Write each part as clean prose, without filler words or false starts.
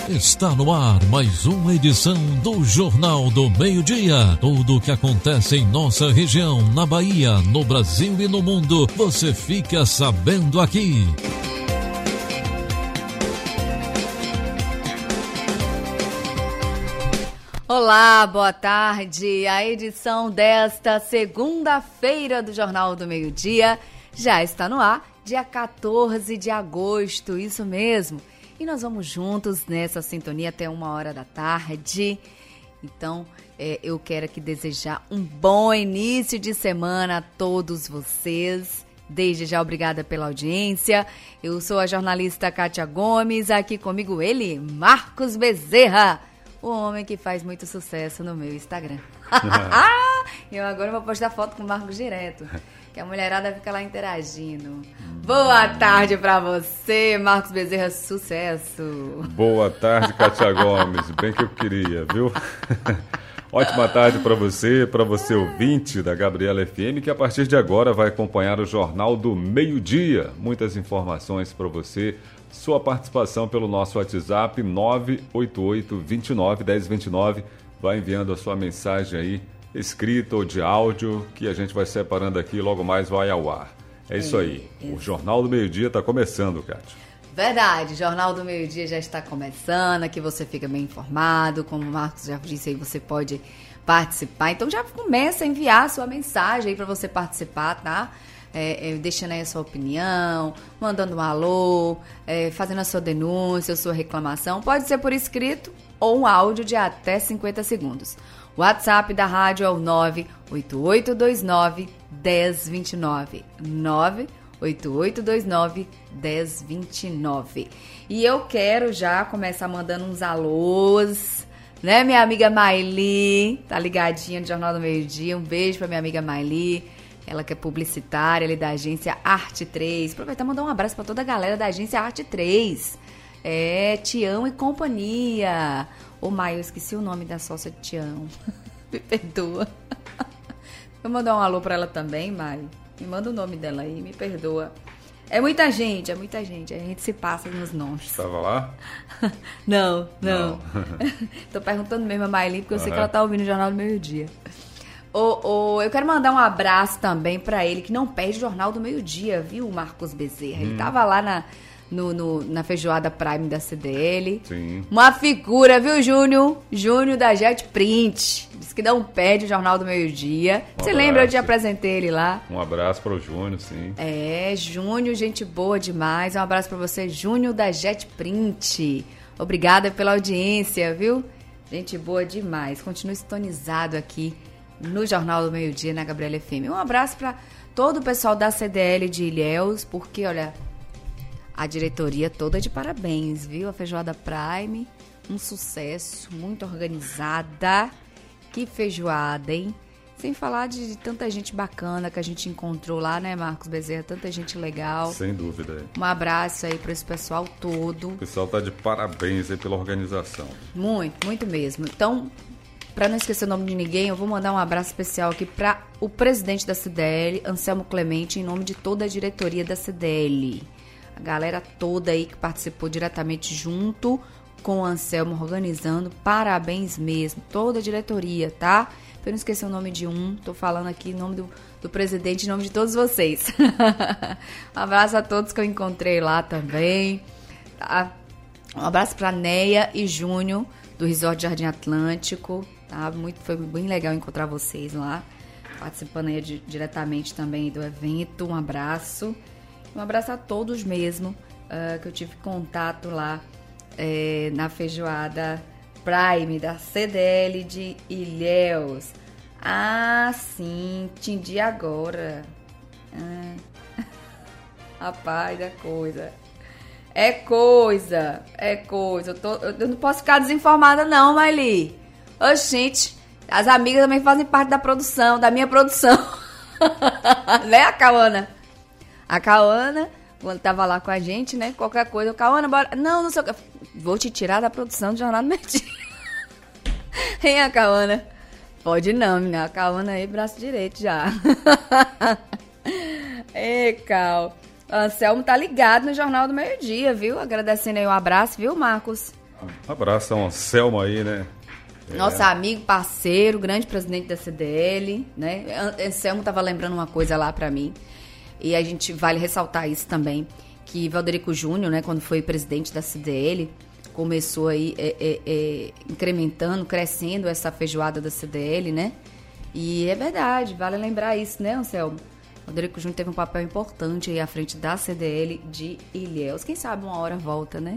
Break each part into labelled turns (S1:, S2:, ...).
S1: Está no ar mais uma edição do Jornal do Meio-Dia. Tudo o que acontece em nossa região, na Bahia, no Brasil e no mundo, você fica sabendo aqui.
S2: Olá, boa tarde. A edição desta segunda-feira do Jornal do Meio-Dia já está no ar, dia 14 de agosto, isso mesmo. E nós vamos juntos nessa sintonia até 1h da tarde. Então, eu quero aqui desejar um bom início de semana a todos vocês. Desde já, obrigada pela audiência. Eu sou a jornalista Kátia Gomes, aqui comigo ele, Marcos Bezerra, o homem que faz muito sucesso no meu Instagram. Eu agora vou postar foto com o Marcos direto, que a mulherada fica lá interagindo. Boa tarde pra você, Marcos Bezerra, sucesso.
S3: Boa tarde, Kátia Gomes, bem que eu queria, viu? Ótima tarde para você ouvinte da Gabriela FM, que a partir de agora vai acompanhar o Jornal do Meio-Dia. Muitas informações para você, sua participação pelo nosso WhatsApp 988-29-1029. Vai enviando a sua mensagem aí, escrita ou de áudio, que a gente vai separando aqui e logo mais vai ao ar. É isso aí. O Jornal do Meio-Dia está começando, Kátia.
S2: Verdade, o Jornal do Meio-Dia já está começando, aqui você fica bem informado, como o Marcos já disse aí, você pode participar. Então já começa a enviar a sua mensagem aí para você participar, tá? Deixando aí a sua opinião, mandando um alô, fazendo a sua denúncia, a sua reclamação. Pode ser por escrito ou um áudio de até 50 segundos. O WhatsApp da rádio é o 98829-1029. 98829-1029. E eu quero já começar mandando uns alôs, né, minha amiga Maili, tá ligadinha no Jornal do Meio-Dia. Um beijo pra minha amiga Maili, ela que é publicitária ali da agência Arte 3. Aproveitar e mandar um abraço pra toda a galera da agência Arte 3. Tião e companhia. Ô, Maio, eu esqueci o nome da sócia de Tião. Me perdoa. Vou mandar um alô pra ela também, Maio. Me manda o nome dela aí, me perdoa. É muita gente. A gente se passa nos nomes.
S3: Estava lá?
S2: Não. Tô perguntando mesmo a Maili, porque eu sei que ela tá ouvindo o Jornal do Meio-Dia. Eu quero mandar um abraço também pra ele, que não perde o Jornal do Meio-Dia, viu, Marcos Bezerra? Ele tava lá na feijoada Prime da CDL.
S3: Sim.
S2: Uma figura, viu, Júnior? Júnior da Jet Print. Diz que não perde o Jornal do Meio-Dia. Você lembra? Eu te apresentei ele lá.
S3: Um abraço para o Júnior, sim.
S2: Júnior, gente boa demais. Um abraço para você, Júnior da Jet Print. Obrigada pela audiência, viu? Gente boa demais. Continue sintonizado aqui no Jornal do Meio-Dia, na Gabriela FM. Um abraço para todo o pessoal da CDL de Ilhéus, porque, olha, a diretoria toda de parabéns, viu? A feijoada Prime, um sucesso, muito organizada. Que feijoada, hein? Sem falar de tanta gente bacana que a gente encontrou lá, né, Marcos Bezerra? Tanta gente legal.
S3: Sem dúvida.
S2: Um abraço aí para esse pessoal todo.
S3: O pessoal tá de parabéns aí pela organização.
S2: Muito, muito mesmo. Então, para não esquecer o nome de ninguém, eu vou mandar um abraço especial aqui para o presidente da CDL, Anselmo Clemente, em nome de toda a diretoria da CDL. A galera toda aí que participou diretamente junto com o Anselmo organizando, parabéns mesmo, toda a diretoria, tá? Pra eu não esquecer o nome de tô falando aqui em nome do presidente, em nome de todos vocês. Um abraço a todos que eu encontrei lá também, tá? Um abraço pra Neia e Júnior, do Resort Jardim Atlântico, tá? Foi bem legal encontrar vocês lá, participando aí diretamente também do evento. Um abraço a todos mesmo, que eu tive contato lá na feijoada Prime da CDL de Ilhéus. Ah, sim, entendi agora. Rapaz, é coisa. Eu não posso ficar desinformada não, Maili. Oxente, as amigas também fazem parte da produção, da minha produção. Né, a Cauana? A Cauana, quando tava lá com a gente, né? Qualquer coisa, Cauana, bora. Não sei o que. Vou te tirar da produção do Jornal do Meio-Dia. Hein, a Cauana? Pode não, menina. A Cauana aí, braço direito já. Ei, Cal. Anselmo tá ligado no Jornal do Meio-Dia, viu? Agradecendo aí um abraço, viu, Marcos?
S3: Um abraço ao Anselmo aí, né?
S2: Nosso amigo, parceiro, grande presidente da CDL, né? Anselmo estava lembrando uma coisa lá para mim, e a gente vale ressaltar isso também, que Valderico Júnior, né, quando foi presidente da CDL, começou aí incrementando, crescendo essa feijoada da CDL, né? E é verdade, vale lembrar isso, né, Anselmo? Valderico Júnior teve um papel importante aí à frente da CDL de Ilhéus. Quem sabe uma hora volta, né?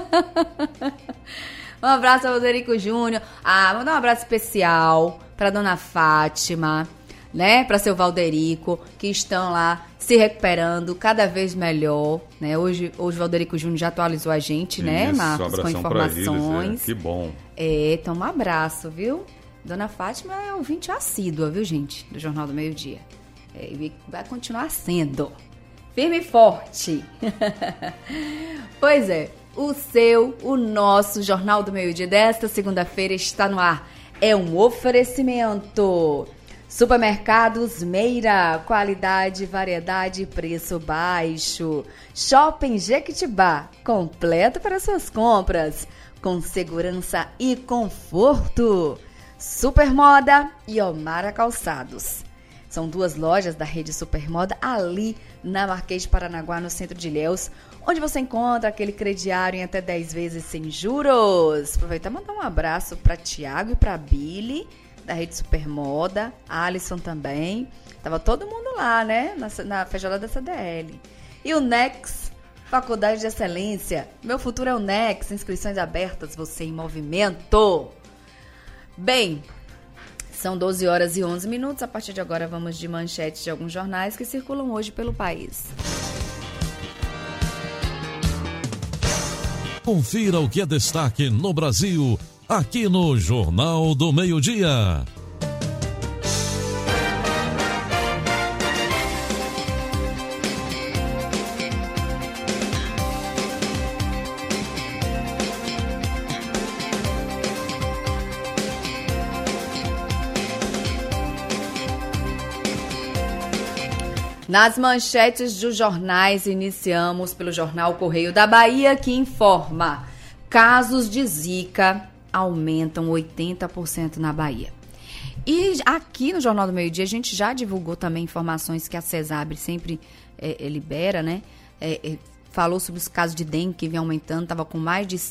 S2: Um abraço ao Valderico Júnior. Mandar um abraço especial para dona Fátima, né? Para seu Valderico, que estão lá se recuperando cada vez melhor, né? Hoje o Valderico Júnior já atualizou a gente, né, Marcos, com informações.
S3: Eles, que bom.
S2: Então um abraço, viu? Dona Fátima é ouvinte assídua, viu, gente? Do Jornal do Meio-Dia. E vai continuar sendo. Firme e forte. Pois é. O nosso Jornal do Meio-Dia desta segunda-feira está no ar. É um oferecimento. Supermercados Meira, qualidade, variedade e preço baixo. Shopping Jequitibá, completo para suas compras, com segurança e conforto. Supermoda e Omara Calçados. São duas lojas da rede Supermoda ali na Marquês de Paranaguá, no centro de Ilhéus, onde você encontra aquele crediário em até 10 vezes sem juros. Aproveitar e mandar um abraço para Tiago e para Billy, da rede Supermoda, a Alisson também. Tava todo mundo lá, né? Na feijoada da CDL. E o Nex, Faculdade de Excelência. Meu futuro é o Nex. Inscrições abertas, você em movimento. Bem, são 12 horas e 11 minutos. A partir de agora vamos de manchetes de alguns jornais que circulam hoje pelo país.
S1: Confira o que é destaque no Brasil, aqui no Jornal do Meio-Dia.
S2: Nas manchetes dos jornais, iniciamos pelo jornal Correio da Bahia, que informa: casos de Zika aumentam 80% na Bahia. E aqui no Jornal do Meio-Dia a gente já divulgou também informações que a CESAB sempre libera, né? Falou sobre os casos de dengue que vem aumentando, estava com mais de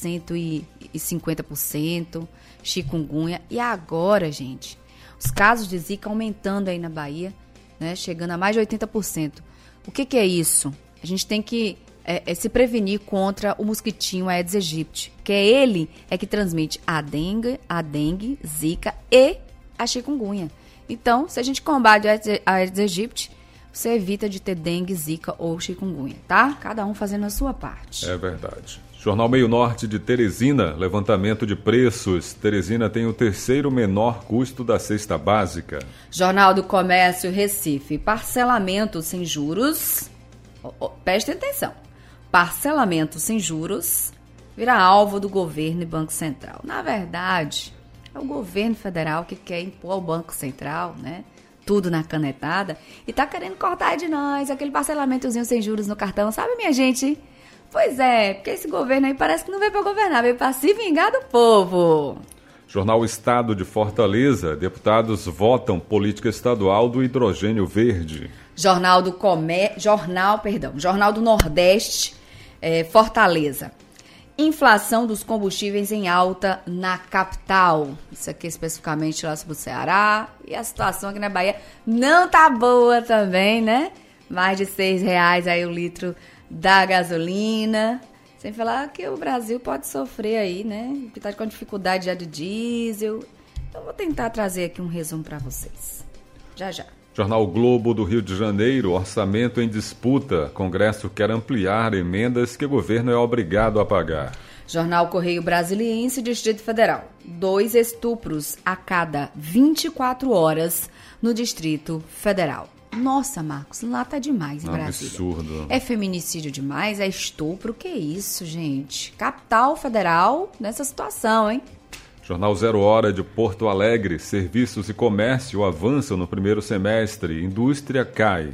S2: 150%, chikungunya. E agora, gente, os casos de Zika aumentando aí na Bahia, né, chegando a mais de 80%. O que é isso? A gente tem que se prevenir contra o mosquitinho Aedes aegypti, que ele que transmite a dengue, Zika e a chikungunya. Então, se a gente combate a Aedes aegypti, você evita de ter dengue, Zika ou chikungunya, tá? Cada um fazendo a sua parte.
S3: É verdade. Jornal Meio Norte de Teresina, levantamento de preços. Teresina tem o terceiro menor custo da cesta básica.
S2: Jornal do Comércio Recife, parcelamento sem juros. Preste atenção. Parcelamento sem juros vira alvo do governo e Banco Central. Na verdade, é o governo federal que quer impor ao Banco Central, né? Tudo na canetada. E tá querendo cortar de nós aquele parcelamentozinho sem juros no cartão, sabe, minha gente? Pois é, porque esse governo aí parece que não veio para governar, veio para se vingar do povo.
S3: Jornal Estado de Fortaleza, deputados votam política estadual do hidrogênio verde.
S2: Jornal do Nordeste, Fortaleza. Inflação dos combustíveis em alta na capital. Isso aqui especificamente lá sobre o Ceará. E a situação aqui na Bahia não tá boa também, né? Mais de R$6 aí o litro da gasolina, sem falar que o Brasil pode sofrer aí, né, que tá com dificuldade já de diesel. Eu vou tentar trazer aqui um resumo para vocês, já.
S3: Jornal Globo do Rio de Janeiro, orçamento em disputa, Congresso quer ampliar emendas que o governo é obrigado a pagar.
S2: Jornal Correio Brasiliense, Distrito Federal, 2 estupros a cada 24 horas no Distrito Federal. Nossa, Marcos, lá tá demais em Brasília.
S3: Absurdo.
S2: É feminicídio demais, é estupro, que isso, gente? Capital Federal nessa situação, hein?
S3: Jornal 0 Hora de Porto Alegre, serviços e comércio avançam no primeiro semestre, indústria cai.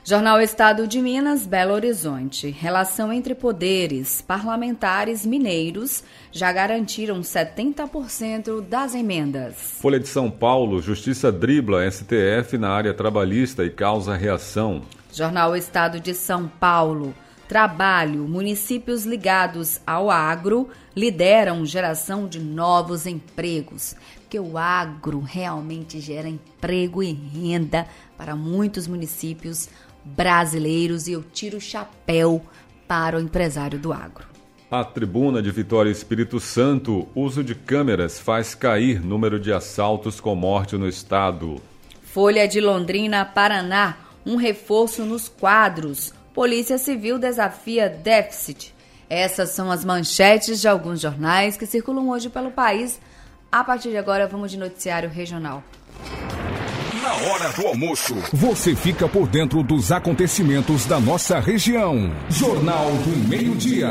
S2: Jornal Estado de Minas, Belo Horizonte. Relação entre poderes. Parlamentares mineiros já garantiram 70% das emendas.
S3: Folha de São Paulo, Justiça dribla STF na área trabalhista e causa reação.
S2: Jornal Estado de São Paulo. Trabalho. Municípios ligados ao agro lideram geração de novos empregos. Porque o agro realmente gera emprego e renda para muitos municípios brasileiros e eu tiro o chapéu para o empresário do agro.
S3: A Tribuna de Vitória Espírito Santo, uso de câmeras faz cair número de assaltos com morte no estado.
S2: Folha de Londrina, Paraná, um reforço nos quadros. Polícia Civil desafia déficit. Essas são as manchetes de alguns jornais que circulam hoje pelo país. A partir de agora, vamos de noticiário regional.
S4: Na hora do almoço, você fica por dentro dos acontecimentos da nossa região. Jornal do Meio-Dia.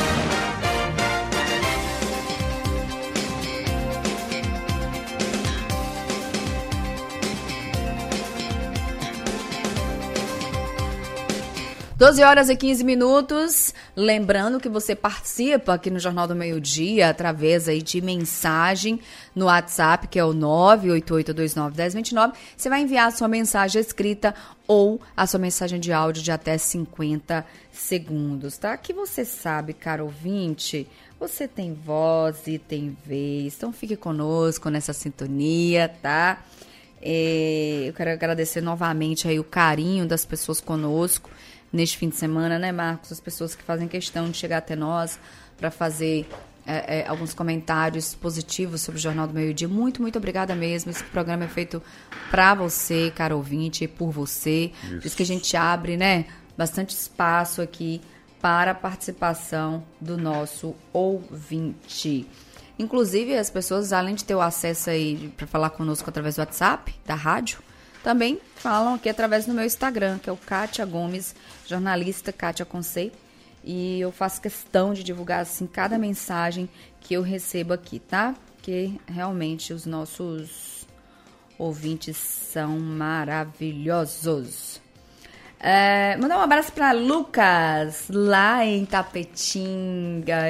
S2: Doze horas e 15 minutos. Lembrando que você participa aqui no Jornal do Meio-Dia através aí de mensagem no WhatsApp, que é o 988291029. Você vai enviar a sua mensagem escrita ou a sua mensagem de áudio de até 50 segundos, tá? Que você sabe, caro ouvinte, você tem voz e tem vez. Então fique conosco nessa sintonia, tá? Eu quero agradecer novamente aí o carinho das pessoas conosco neste fim de semana, né, Marcos? As pessoas que fazem questão de chegar até nós para fazer alguns comentários positivos sobre o Jornal do Meio-Dia. Muito, muito obrigada mesmo. Esse programa é feito para você, caro ouvinte, por você. Isso. Por isso que a gente abre, né, bastante espaço aqui para a participação do nosso ouvinte. Inclusive, as pessoas, além de ter o acesso aí para falar conosco através do WhatsApp, da rádio, também falam aqui através do meu Instagram, que é o Kátia Gomes, jornalista Kátia Concei. E eu faço questão de divulgar, assim, cada mensagem que eu recebo aqui, tá? Porque realmente os nossos ouvintes são maravilhosos. Mandar um abraço para Lucas, lá em Tapetinga.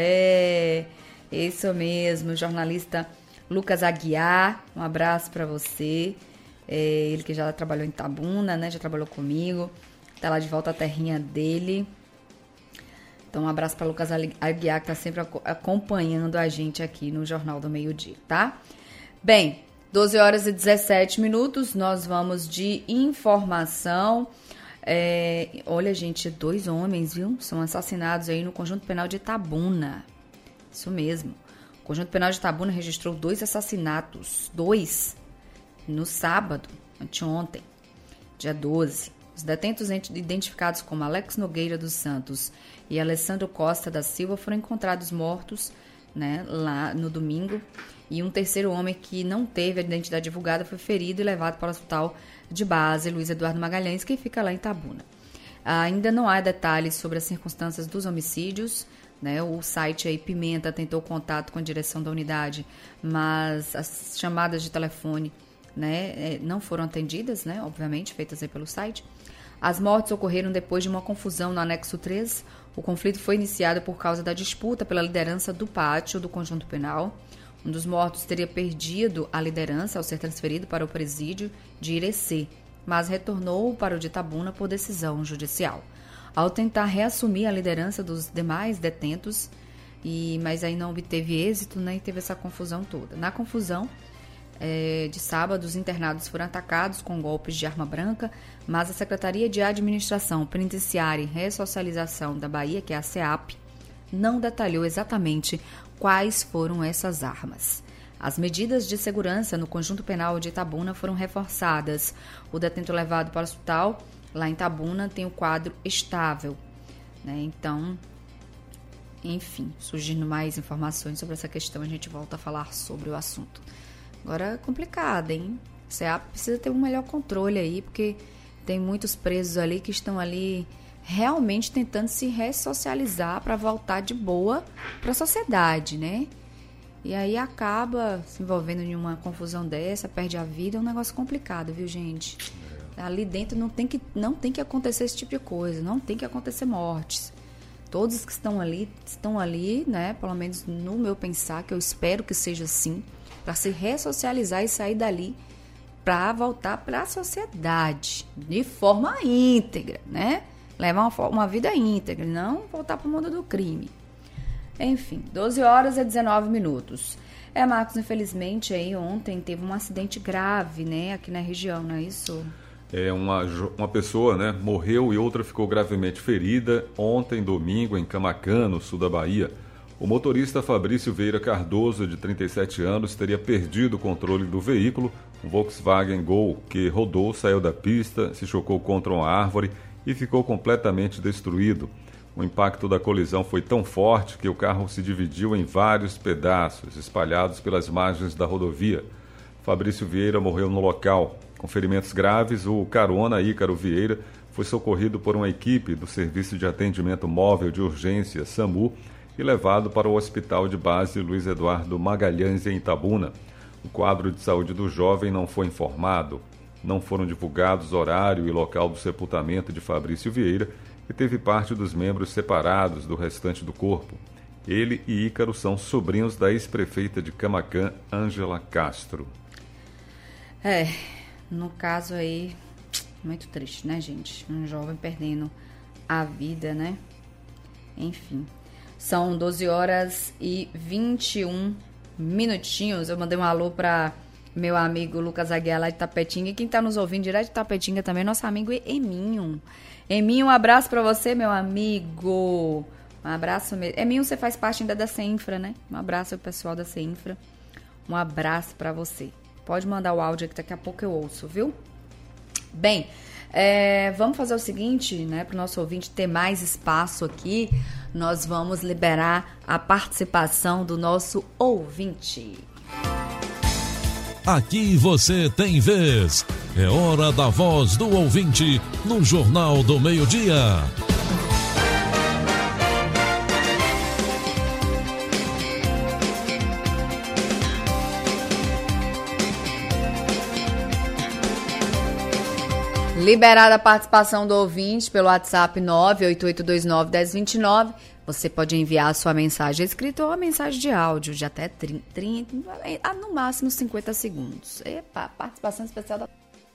S2: Isso mesmo, jornalista Lucas Aguiar. Um abraço para você. Ele que já trabalhou em Itabuna, né? Já trabalhou comigo. Tá lá de volta à terrinha dele. Então, um abraço para Lucas Aguiar, que tá sempre acompanhando a gente aqui no Jornal do Meio-Dia, tá? Bem, 12 horas e 17 minutos, nós vamos de informação. Olha, gente, 2 homens, viu? São assassinados aí no Conjunto Penal de Itabuna. Isso mesmo. O Conjunto Penal de Itabuna registrou 2 assassinatos. 2 no sábado, anteontem, dia 12. Os detentos identificados como Alex Nogueira dos Santos e Alessandro Costa da Silva foram encontrados mortos, né, lá no domingo. E um terceiro homem que não teve a identidade divulgada foi ferido e levado para o hospital de base Luiz Eduardo Magalhães, que fica lá em Itabuna. Ainda não há detalhes sobre as circunstâncias dos homicídios, né? O site aí Pimenta tentou contato com a direção da unidade, mas as chamadas de telefone, né, não foram atendidas, né, obviamente, feitas aí pelo site. As mortes ocorreram depois de uma confusão no anexo 3. O conflito foi iniciado por causa da disputa pela liderança do pátio do Conjunto Penal. Um dos mortos teria perdido a liderança ao ser transferido para o presídio de Irecê, mas retornou para o de Itabuna por decisão judicial. Ao tentar reassumir a liderança dos demais detentos, mas aí não obteve êxito, né, e teve essa confusão toda. Na confusão de sábado, os internados foram atacados com golpes de arma branca, mas a Secretaria de Administração Penitenciária e Ressocialização da Bahia, que é a SEAP, não detalhou exatamente quais foram essas armas. As medidas de segurança no Conjunto Penal de Itabuna foram reforçadas. O detento levado para o hospital, lá em Itabuna, tem o quadro estável, né? Então, enfim, surgindo mais informações sobre essa questão, a gente volta a falar sobre o assunto. Agora é complicado, hein? O SEAP precisa ter um melhor controle aí, porque tem muitos presos ali que estão ali realmente tentando se ressocializar para voltar de boa para a sociedade, né? E aí acaba se envolvendo em uma confusão dessa, perde a vida, é um negócio complicado, viu, gente? Ali dentro não tem que acontecer esse tipo de coisa, não tem que acontecer mortes. Todos que estão ali, né? Pelo menos no meu pensar, que eu espero que seja assim, para se ressocializar e sair dali para voltar para a sociedade de forma íntegra, né? Levar uma vida íntegra, não voltar para o mundo do crime. Enfim, 12h19. Marcos, infelizmente, aí ontem teve um acidente grave, né? Aqui na região, não é isso?
S3: Uma pessoa, né, morreu e outra ficou gravemente ferida ontem, domingo, em Camaquã, no sul da Bahia. O motorista Fabrício Vieira Cardoso, de 37 anos, teria perdido o controle do veículo, um Volkswagen Gol, que rodou, saiu da pista, se chocou contra uma árvore e ficou completamente destruído. O impacto da colisão foi tão forte que o carro se dividiu em vários pedaços, espalhados pelas margens da rodovia. Fabrício Vieira morreu no local. Com ferimentos graves, o carona Ícaro Vieira foi socorrido por uma equipe do Serviço de Atendimento Móvel de Urgência, SAMU, e levado para o Hospital de Base Luiz Eduardo Magalhães, em Itabuna. O quadro de saúde do jovem não foi informado. Não foram divulgados horário e local do sepultamento de Fabrício Vieira, que teve parte dos membros separados do restante do corpo. Ele e Ícaro são sobrinhos da ex-prefeita de Camaquã, Ângela Castro.
S2: No caso aí, muito triste, né, gente? Um jovem perdendo a vida, né? Enfim, são 12h21. Eu mandei um alô para meu amigo Lucas Aguiar, lá de Tapetinga. E quem tá nos ouvindo direto de Tapetinga também, nosso amigo Eminho. Eminho, um abraço para você, meu amigo. Um abraço mesmo. Eminho, você faz parte ainda da CEINFRA, né? Um abraço ao pessoal da CEINFRA. Um abraço para você. Pode mandar o áudio que daqui a pouco eu ouço, viu? Bem, vamos fazer o seguinte, né? Para o nosso ouvinte ter mais espaço aqui, nós vamos liberar a participação do nosso ouvinte.
S1: Aqui você tem vez. É hora da voz do ouvinte no Jornal do Meio-Dia.
S2: Liberada a participação do ouvinte pelo WhatsApp 988291029. Você pode enviar a sua mensagem escrita ou a mensagem de áudio de até 30, no máximo 50 segundos. Epa, participação especial da...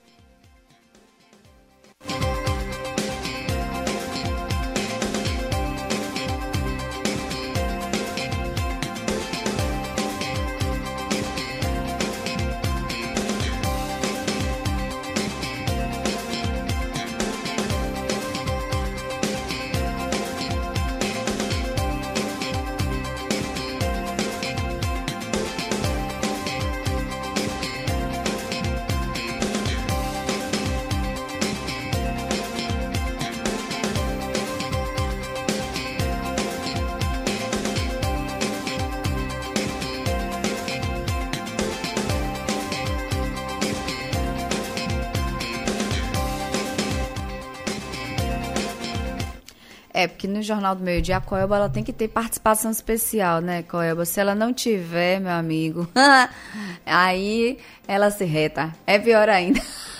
S2: Porque no Jornal do Meio-Dia a Coelba ela tem que ter participação especial, né, Coelba? Se ela não tiver, meu amigo, aí ela se reta. É pior ainda.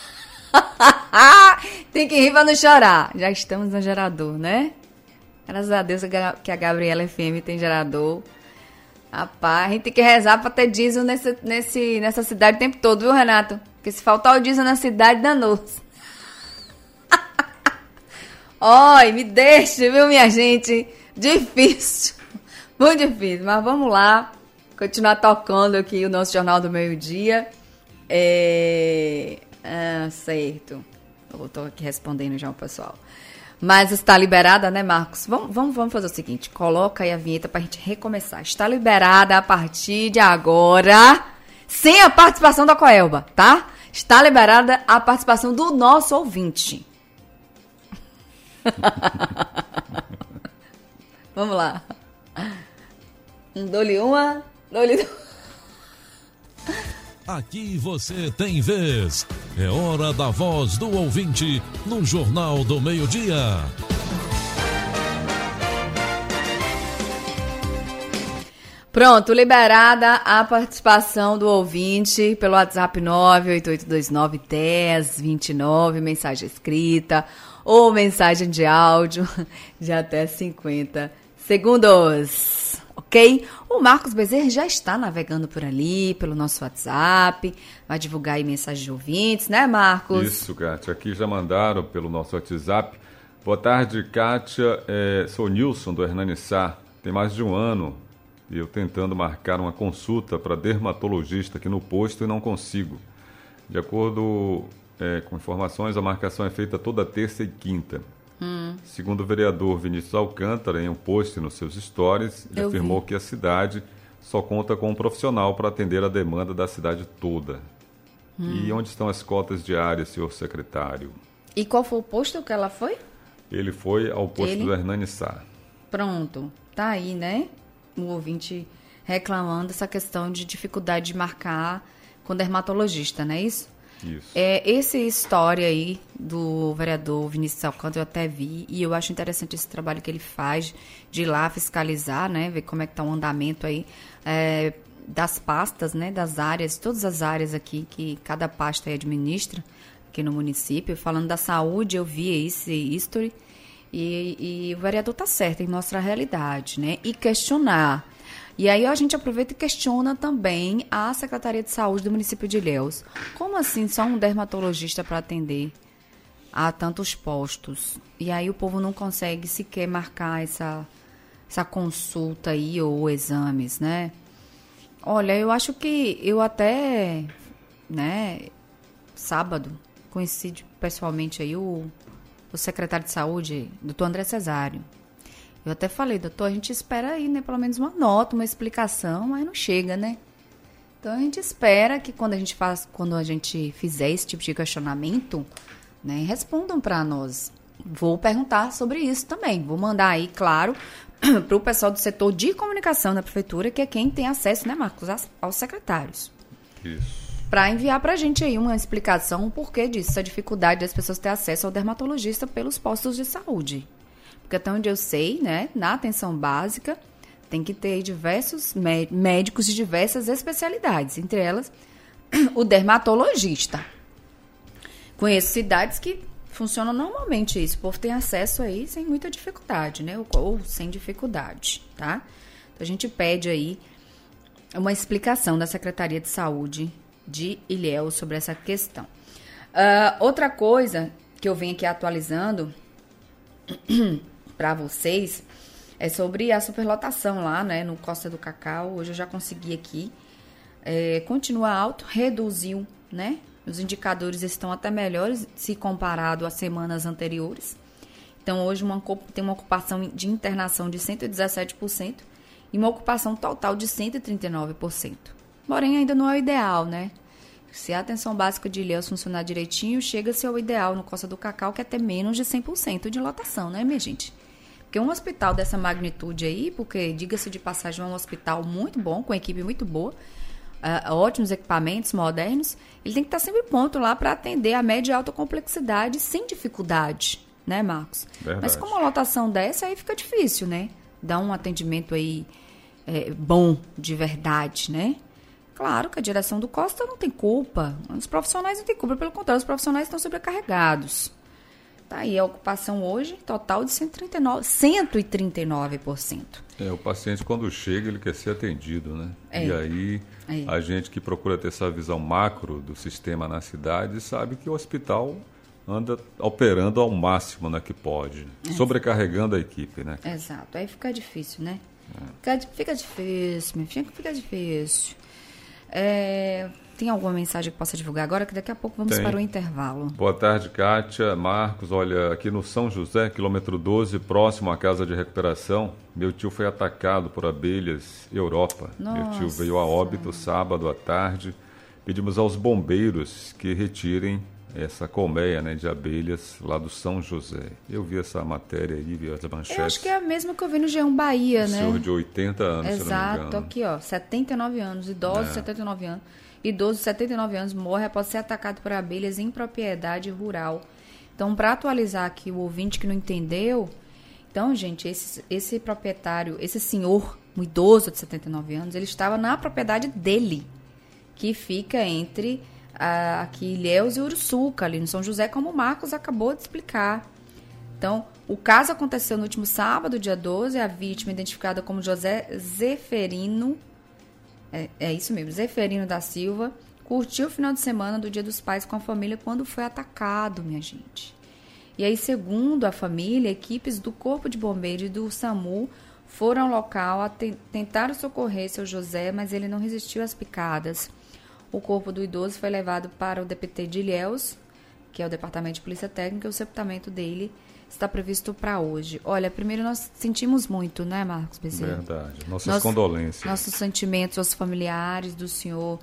S2: Tem que rir pra não chorar. Já estamos no gerador, né? Graças a Deus que a Gabriela FM tem gerador. Rapaz, a gente tem que rezar pra ter diesel nessa cidade o tempo todo, viu, Renato? Porque se faltar o diesel na cidade, danou-se. Oi, me deixa, viu, minha gente? Difícil, muito difícil, mas vamos lá, continuar tocando aqui o nosso Jornal do Meio-Dia. Certo, eu tô aqui respondendo já o pessoal. Mas está liberada, né, Marcos? Vamos fazer o seguinte, coloca aí a vinheta pra gente recomeçar. Está liberada a partir de agora, sem a participação da Coelba, tá? Está liberada a participação do nosso ouvinte. Vamos lá. Dou-lhe uma, dou-lhe duas.
S1: Aqui você tem vez. É hora da voz do ouvinte no Jornal do Meio-Dia.
S2: Pronto, liberada a participação do ouvinte pelo WhatsApp 988291029, mensagem escrita ou mensagem de áudio de até 50 segundos, ok? O Marcos Bezerra já está navegando por ali, pelo nosso WhatsApp, vai divulgar aí mensagem de ouvintes, né, Marcos?
S3: Isso, Kátia, aqui já mandaram pelo nosso WhatsApp. Boa tarde, Kátia, sou Nilson do Hernani Sá, tem mais de um ano. E eu tentando marcar uma consulta para dermatologista aqui no posto e não consigo. De acordo com informações, a marcação é feita toda terça e quinta. Segundo o vereador Vinícius Alcântara, em um post nos seus stories, ele afirmou que a cidade só conta com um profissional para atender a demanda da cidade toda. E onde estão as cotas diárias, senhor secretário?
S2: E qual foi o posto que ela foi?
S3: Ele foi ao posto do Hernani Sá.
S2: Pronto, tá aí, né? O ouvinte reclamando essa questão de dificuldade de marcar com dermatologista, não é isso?
S3: Isso.
S2: Essa história aí do vereador Vinícius Alcântara eu até vi, e eu acho interessante esse trabalho que ele faz de ir lá fiscalizar, né? Ver como é que tá o andamento aí das pastas, né? Das áreas, todas as áreas aqui que cada pasta aí administra aqui no município. Falando da saúde, eu vi esse history. E o vereador está certo em mostrar a realidade, né? E questionar. E aí a gente aproveita e questiona também a Secretaria de Saúde do município de Ilhéus. Como assim só um dermatologista para atender a tantos postos? E aí o povo não consegue sequer marcar essa consulta aí ou exames, né? Olha, eu acho que eu até, né, sábado, conheci pessoalmente aí o secretário de saúde, doutor André Cesário. Eu até falei, doutor, a gente espera aí, né, pelo menos uma nota, uma explicação, mas não chega, né? Então a gente espera que quando a gente fizer esse tipo de questionamento, né, respondam para nós. Vou perguntar sobre isso também. Vou mandar aí, claro, para o pessoal do setor de comunicação da prefeitura, que é quem tem acesso, né, Marcos, aos secretários.
S3: Isso.
S2: Para enviar para a gente aí uma explicação o porquê disso, a dificuldade das pessoas ter acesso ao dermatologista pelos postos de saúde. Porque até onde eu sei, né, na atenção básica, tem que ter diversos médicos de diversas especialidades, entre elas o dermatologista. Conheço cidades que funcionam normalmente isso, o povo tem acesso aí sem muita dificuldade, né, ou sem dificuldade, tá? Então a gente pede aí uma explicação da Secretaria de Saúde de Ilhéus sobre essa questão. Outra coisa que eu venho aqui atualizando para vocês é sobre a superlotação lá, né, no Costa do Cacau. Hoje eu já consegui aqui. Continua alto, reduziu, né? Os indicadores estão até melhores se comparado às semanas anteriores. Então hoje tem uma ocupação de internação de 117% e uma ocupação total de 139%. Porém, ainda não é o ideal, né? Se a atenção básica de Ilhéus funcionar direitinho, chega-se ao ideal no Costa do Cacau, que é ter menos de 100% de lotação, né, minha gente? Porque um hospital dessa magnitude aí, porque, diga-se de passagem, é um hospital muito bom, com equipe muito boa, ótimos equipamentos modernos, ele tem que estar sempre pronto lá para atender a média e alta complexidade sem dificuldade, né, Marcos?
S3: Verdade.
S2: Mas com uma lotação dessa, aí fica difícil, né? Dar um atendimento aí bom, de verdade, né? Claro que a direção do Costa não tem culpa. Os profissionais não têm culpa, pelo contrário, os profissionais estão sobrecarregados. Tá aí a ocupação hoje, total de 139%.
S3: O paciente, quando chega, ele quer ser atendido, né? E aí, a gente que procura ter essa visão macro do sistema na cidade sabe que o hospital anda operando ao máximo, né, que pode, sobrecarregando a equipe, né?
S2: Exato, aí fica difícil, né? Fica difícil, meu filho, fica difícil. Tem alguma mensagem que possa divulgar agora? Que daqui a pouco vamos para o intervalo.
S3: Boa tarde, Kátia, Marcos. Olha, aqui no São José, quilômetro 12, próximo à casa de recuperação, meu tio foi atacado por abelhas Europa.
S2: Nossa.
S3: Meu tio veio a óbito sábado à tarde. Pedimos aos bombeiros que retirem essa colmeia, né, de abelhas lá do São José. Eu vi essa matéria aí, vi as manchetes.
S2: Eu acho que é a mesma que eu vi no G1 Bahia, né?
S3: Senhor de 80 anos,
S2: exato,
S3: se não me engano.
S2: Aqui, ó, 79 anos, idosos, 79 anos. Idoso de 79 anos morre após ser atacado por abelhas em propriedade rural. Então, para atualizar aqui o ouvinte que não entendeu, então, gente, esse proprietário, esse senhor um idoso de 79 anos, ele estava na propriedade dele, que fica entre aqui Ilhéus e Uruçuca, ali no São José, como o Marcos acabou de explicar. Então, o caso aconteceu no último sábado, dia 12, a vítima identificada como José Zeferino, é isso mesmo, Zeferino da Silva, curtiu o final de semana do Dia dos Pais com a família quando foi atacado, minha gente. E aí, segundo a família, equipes do Corpo de Bombeiros e do SAMU foram ao local, tentaram socorrer seu José, mas ele não resistiu às picadas. O corpo do idoso foi levado para o DPT de Ilhéus, que é o Departamento de Polícia Técnica, e o sepultamento dele está previsto para hoje. Olha, primeiro nós sentimos muito, né, Marcos Bezerra?
S3: Verdade. Nossas condolências.
S2: Nossos sentimentos aos familiares do senhor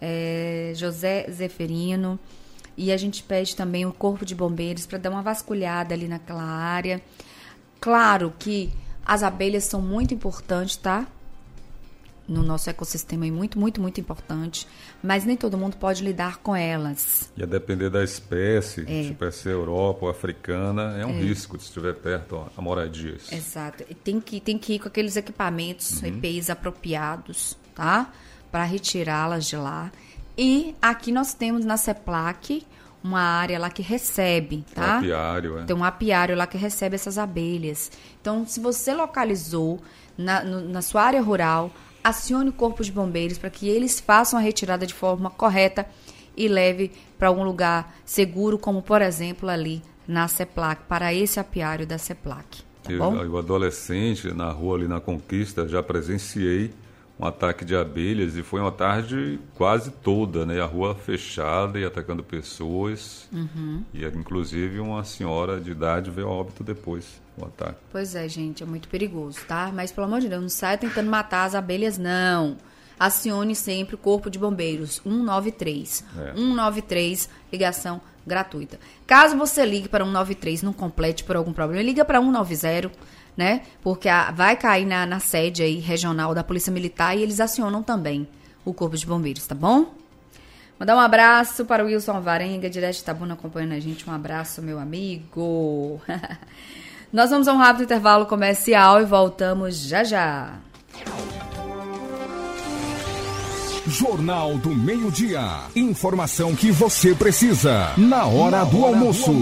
S2: José Zeferino. E a gente pede também o Corpo de Bombeiros para dar uma vasculhada ali naquela área. Claro que as abelhas são muito importantes, tá? No nosso ecossistema é muito, muito, muito importante, mas nem todo mundo pode lidar com elas.
S3: E a depender da espécie, tipo essa Europa ou africana, é um risco se estiver perto a moradias.
S2: Exato. E tem que ir com aqueles equipamentos, EPIs apropriados, tá? Para retirá-las de lá. E aqui nós temos na CEPLAC uma área lá que recebe, tá?
S3: Um apiário,
S2: Tem um apiário lá que recebe essas abelhas. Então, se você localizou na sua área rural, acione o Corpo de Bombeiros para que eles façam a retirada de forma correta e leve para algum lugar seguro, como, por exemplo, ali na CEPLAC, para esse apiário da CEPLAC. Tá bom?
S3: Eu, adolescente, na rua ali na Conquista, já presenciei um ataque de abelhas e foi uma tarde quase toda, né? A rua fechada e atacando pessoas. E, inclusive, uma senhora de idade veio a óbito depois do ataque.
S2: Pois é, gente, é muito perigoso, tá? Mas, pelo amor de Deus, não saia tentando matar as abelhas, não. Acione sempre o Corpo de Bombeiros, 193. 193, ligação gratuita. Caso você ligue para 193 não complete por algum problema, liga para 190, né? Porque vai cair na sede aí regional da Polícia Militar e eles acionam também o Corpo de Bombeiros, tá bom? Mandar um abraço para o Wilson Alvarenga, direto de Itabuna, acompanhando a gente. Um abraço, meu amigo. Nós vamos a um rápido intervalo comercial e voltamos já já.
S4: Jornal do Meio-Dia. Informação que você precisa na hora do almoço.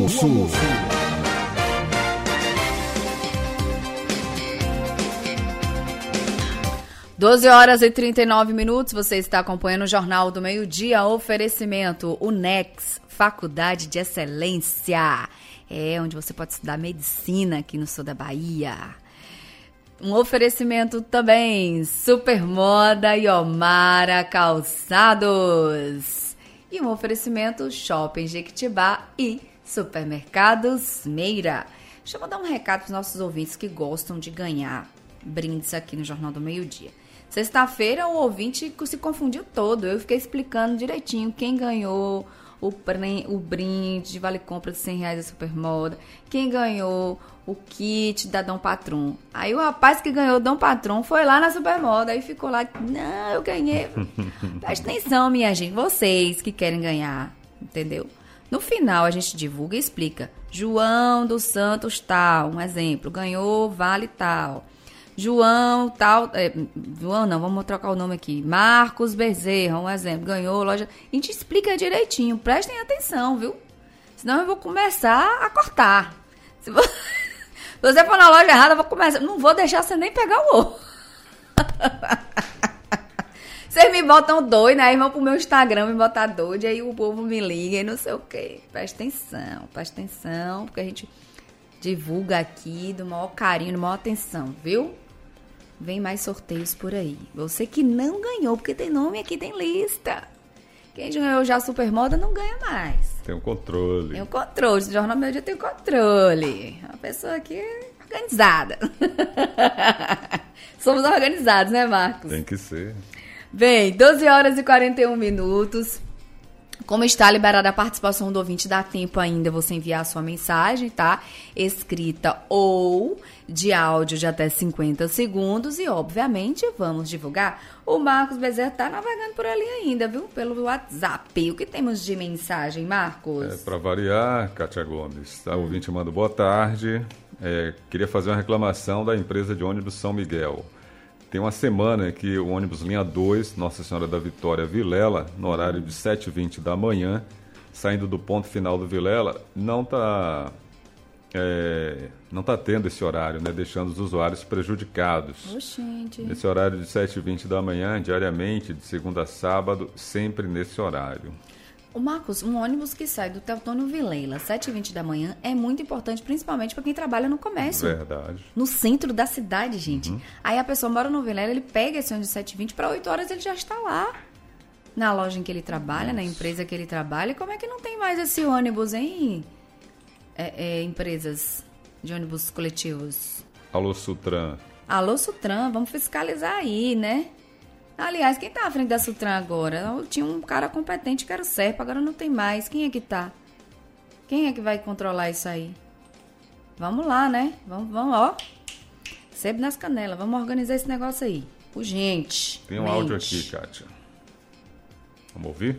S2: 12h39, você está acompanhando o Jornal do Meio-Dia, oferecimento UNEX, Faculdade de Excelência, onde você pode estudar medicina aqui no sul da Bahia. Um oferecimento também, Supermoda e Omara Calçados. E um oferecimento, Shopping Jequitibá e Supermercados Meira. Deixa eu dar um recado para os nossos ouvintes que gostam de ganhar brindes aqui no Jornal do Meio-Dia. Sexta-feira o ouvinte se confundiu todo. Eu fiquei explicando direitinho quem ganhou o brinde de vale-compra de R$100 da Supermoda, quem ganhou o kit da Dom Patron. Aí o rapaz que ganhou o Dom Patron foi lá na Supermoda e ficou lá, não, eu ganhei. Presta atenção, minha gente, vocês que querem ganhar, entendeu? No final a gente divulga e explica. João dos Santos tal, um exemplo, ganhou vale tal. João tal, João não, vamos trocar o nome aqui. Marcos Bezerra, um exemplo, ganhou loja. A gente explica direitinho, prestem atenção, viu? Senão eu vou começar a cortar. Se você for na loja errada, eu vou começar. Não vou deixar você nem pegar o ovo. Vocês me botam doido, aí vão pro meu Instagram me botar doido, aí o povo me liga e não sei o quê. Presta atenção, porque a gente divulga aqui do maior carinho, do maior atenção, viu? Vem mais sorteios por aí. Você que não ganhou, porque tem nome aqui, tem lista. Quem ganhou já a Supermoda não ganha mais.
S3: Tem um controle.
S2: Tem um controle. O Jornal do Meio-Dia tem um controle. Uma pessoa aqui organizada. Somos organizados, né, Marcos?
S3: Tem que ser.
S2: Bem, 12h41. Como está liberada a participação do ouvinte, dá tempo ainda você enviar a sua mensagem, tá? Escrita ou de áudio de até 50 segundos e, obviamente, vamos divulgar. O Marcos Bezerra tá navegando por ali ainda, viu? Pelo WhatsApp. O que temos de mensagem, Marcos?
S3: Para variar, Kátia Gomes, tá? O ouvinte manda boa tarde. Queria fazer uma reclamação da empresa de ônibus São Miguel. Tem uma semana que o ônibus linha 2, Nossa Senhora da Vitória Vilela, no horário de 7h20 da manhã, saindo do ponto final do Vilela, não está tendo esse horário, né? Deixando os usuários prejudicados.
S2: Oxente.
S3: Nesse horário de 7h20 da manhã, diariamente, de segunda a sábado, sempre nesse horário.
S2: O Marcos, um ônibus que sai do Teotônio Vilela, 7h20 da manhã, é muito importante, principalmente para quem trabalha no comércio.
S3: Verdade.
S2: No centro da cidade, gente. Aí a pessoa mora no Vilela, ele pega esse ônibus de 7h20, para 8 horas ele já está lá. Na loja em que ele trabalha, na empresa que ele trabalha. Como é que não tem mais esse ônibus em empresas de ônibus coletivos?
S3: Alô, Sutran.
S2: Alô, Sutran, vamos fiscalizar aí, né? Aliás, quem tá à frente da Sutran agora? Tinha um cara competente que era o Serpa, agora não tem mais. Quem é que tá? Quem é que vai controlar isso aí? Vamos lá, né? Vamos, ó. Sebo nas canelas, vamos organizar esse negócio aí. Urgente.
S3: Tem um áudio aqui, Kátia. Vamos ouvir?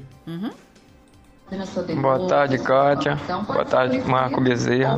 S5: Boa tarde, Kátia. Boa tarde, Marco Bezerra.